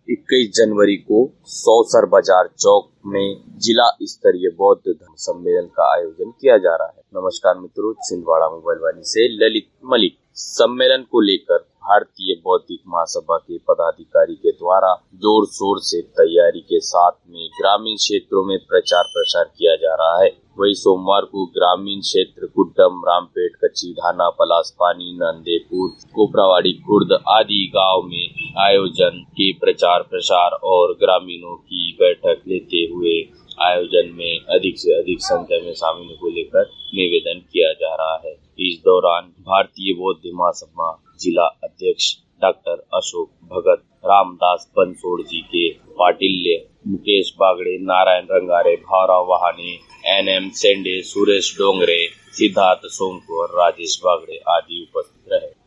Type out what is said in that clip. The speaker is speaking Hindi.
21 जनवरी को सौसर बाजार चौक में जिला स्तरीय बौद्ध धर्म सम्मेलन का आयोजन किया जा रहा है। नमस्कार मित्रों, छिंदवाड़ा मोबाइल वाणी से ललित मलिक। सम्मेलन को लेकर भारतीय बौद्धिक महासभा के पदाधिकारी के द्वारा जोर शोर से तैयारी के साथ में ग्रामीण क्षेत्रों में प्रचार प्रसार किया जा रहा है। वही सोमवार को ग्रामीण क्षेत्र कुड्डम, रामपेट, कच्ची ढाना, पलास पानी, नंदेपुर, कोपरावाड़ी, खुर्द आदि गांव में आयोजन के प्रचार प्रसार और ग्रामीणों की बैठक लेते हुए आयोजन में अधिक से अधिक संख्या में शामिल होने को लेकर निवेदन किया जा रहा है। इस दौरान भारतीय बौद्ध महासभा जिला अध्यक्ष डॉक्टर अशोक भगत, रामदास बनसोड़ जी के पाटिल्य, मुकेश बागड़े, नारायण रंगारे, भावराव वहाने, NM सेंडे, सुरेश डोंगरे, सिद्धार्थ सोमकुर, राजेश बागड़े आदि उपस्थित